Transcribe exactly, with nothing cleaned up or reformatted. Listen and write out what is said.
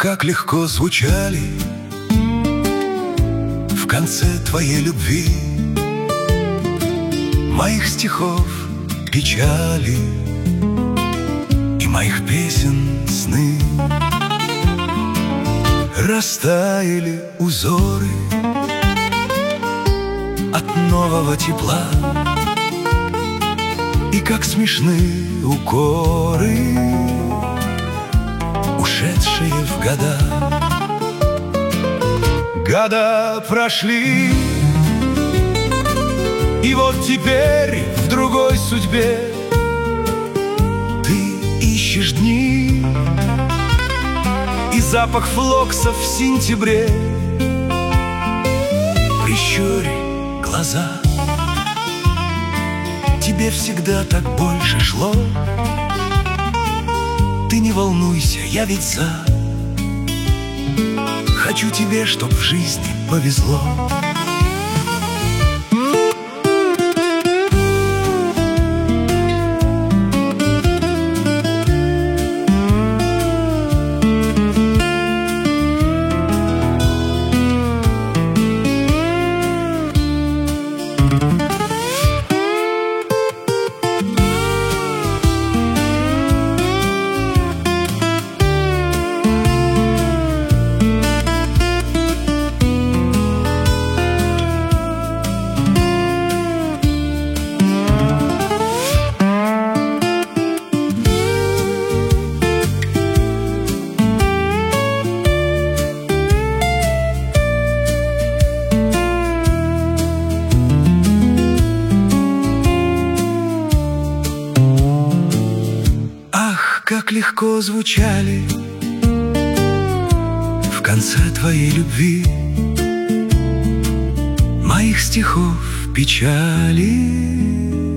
как легко звучали в конце твоей любви моих стихов печали и моих песен сны. Растаяли узоры от нового тепла, и как смешны укоры, ушедшие в года. Года прошли, и вот теперь в другой судьбе ты ищешь дни и запах флоксов в сентябре. Прищурь глаза, тебе всегда так больше шло. Ты не волнуйся, я ведь за. Хочу тебе, чтоб в жизни повезло. Как легко звучали в конце твоей любви моих стихов печали